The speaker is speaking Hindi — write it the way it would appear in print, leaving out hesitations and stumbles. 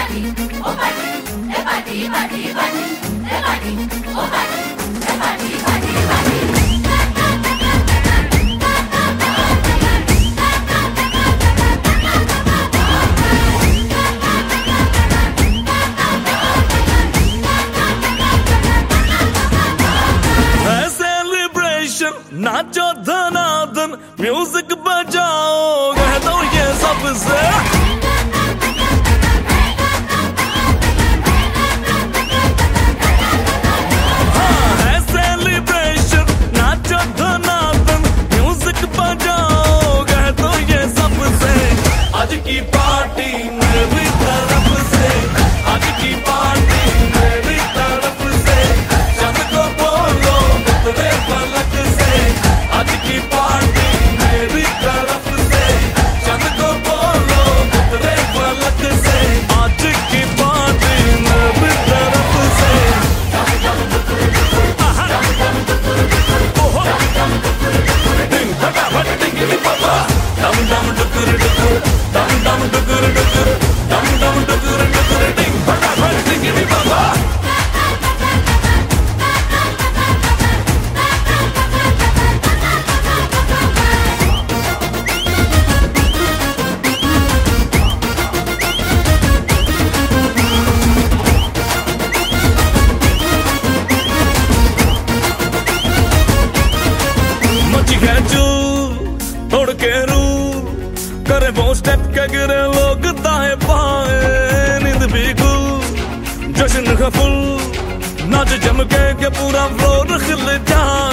नाचो धनाधन म्यूजिक बजाओ कह दो ये सबसे हाँ है सेलिब्रेशन नाचो धनाधन म्यूजिक बजाओ कह दो ये सबसे आज की पार्टी मेरी तरफ से आज की पार्टी मेरी तरफ से चंद को बोलो तेरे फलक से आज की पार्टी मेरी तरफ से चंद को बोलो तेरे फलक से आज की पार्टी मेरी तरफ से डिंग फटाफट डिंगली पापा डम डम डुकुर डुकुर डम डम डुकुर डुकुर डम डम डुकुर डुकुर डिंग फटाफट डिंगली पापा तोड़ के रूल करे वो स्टेप के गिरे लोग दाएं बाएं नींद भी गुल जश्न का फुल नाच जम के पूरा फ्लोर खिल जाए